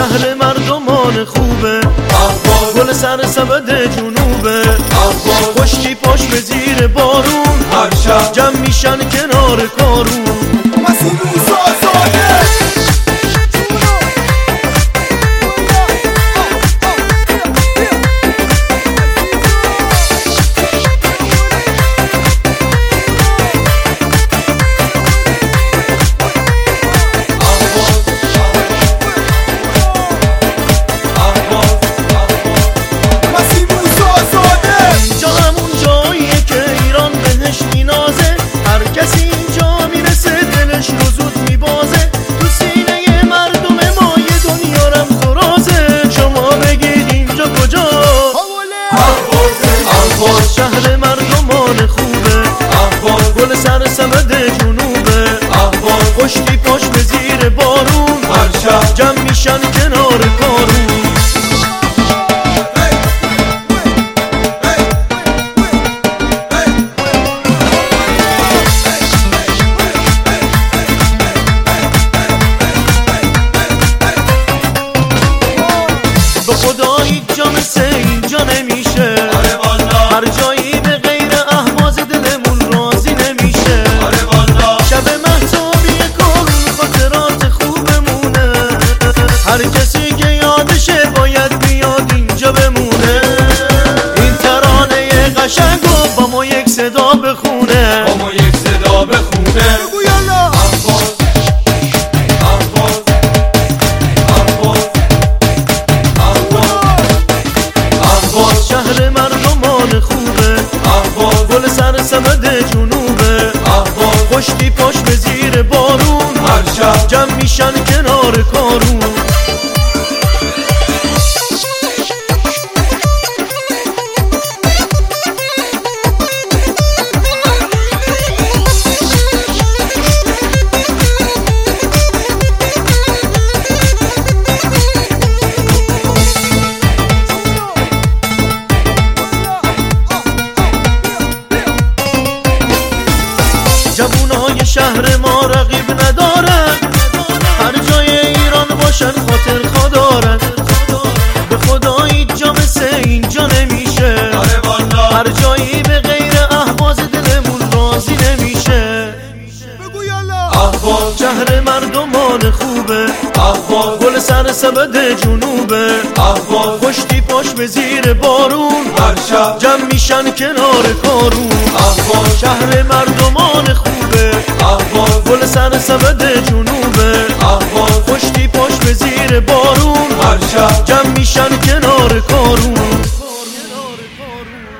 شهر مردمان خوبه، گل سر سبد جنوبه، خشکی پاش به زیر بارون، هر شب جمع میشن کنار کارون. شهر مردمان خوبه، گل سر سبد جنوبه، خشکی پاش به زیر بارون، هر شب جمع میشن کنار کارون. به خدا هیچ جا مثل اینجا نمیشه، هر جایی به غیر اهواز دلمون راضی نمیشه. شب مهتابی کارون خاطرات خوبمونه، هر کسی که یادشه باید بیاد اینجا بمونه. این ترانه قشنگو با ما یک صدا بخونه، شهر مردمان خوبه، گل سر سبد جنوبه، خشکی پاش به زیر بارون، هر شب جمع میشن کنار کارون. جوونای شهر ما رقیب ندارن، هر جای ایران باشن خاطر خدارن. به خدا اینجا مثل اینجا نمیشه، هر جایی به غیر اهواز دلمون راضی نمیشه. شهر مردمان خوبه، گل سر سبد جنوبه، خشکی پاش به زیر بارون، هر شب جمع میشن کنار کارون. شهر مردمان خوبه، گل سر سبد جنوبه، خشکی پاش به زیر بارون، هر شب جمع میشن کنار کارون.